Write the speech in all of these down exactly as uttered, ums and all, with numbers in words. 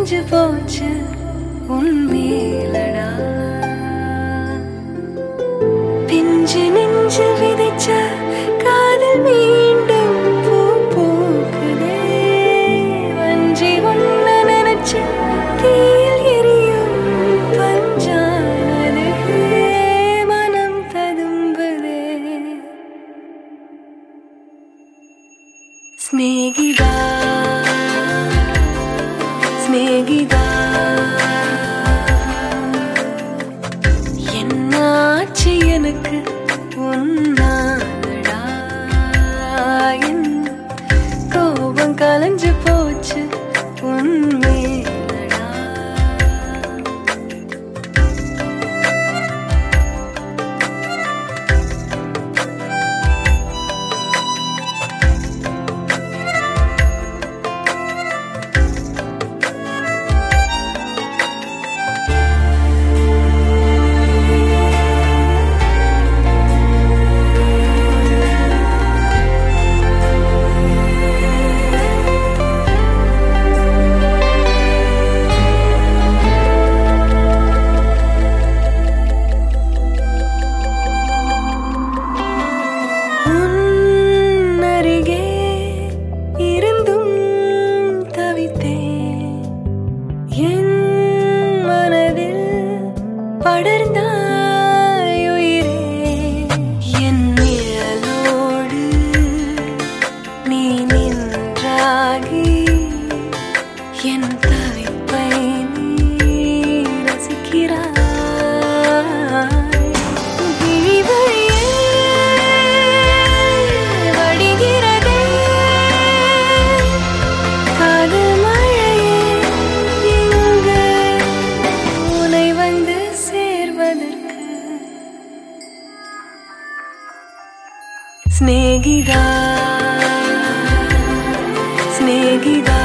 கலைஞ்சு போச்சு உன்மேலடா. பிஞ்சு நெஞ்சு விதைச்ச காதல் மீண்டும் பூ பூக்குதே. வஞ்சி ஒன்ன நினைச்சு தீயில் எரியும் பஞ்சானதே. மனம் ததும்புதே. ஸ்நேகிதா ஸ்நேகிதா என்னாச்சு எனக்கு உன்னாலடா. என் கோபம் கலைஞ்சு போச்சு உன்மேலடா. படர்ந்தாய் உயிரே என் நிழலோடு நீ நின்றாகி என் தவிப்பை நீ ரசிக்கிறாய். விழிவழியே வடிகிறதே காதல் மழையே. இங்கு உனை வந்து ஸ்நேகிதா ஸ்நேகிதா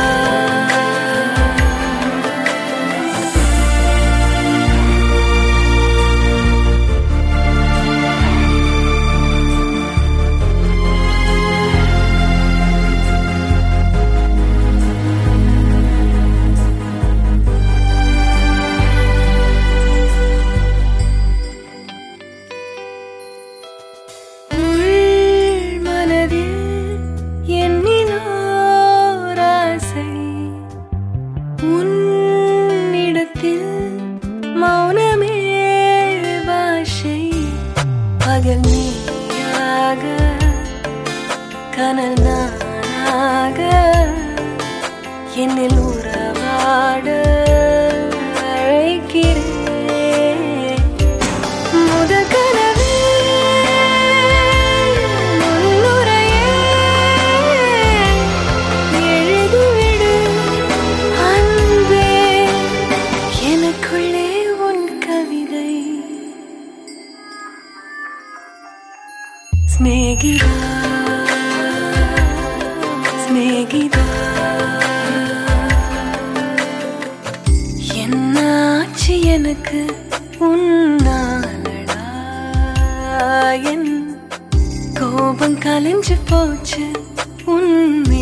மௌனமே பாஷை. பகல் நீயாக கனல் நானாக என்னில் உறவாட அழைக்கிறேன். முதல் கனவே முன்னுரையே எழுதிவிடு அன்பே எனக்குள்ளே கவிதை. ஸ்நேகிதா ஸ்நேகிதா என்னாச்சு எனக்கு உன்னாலடா. என் கோபம் கலைஞ்சு போச்சு உன்மே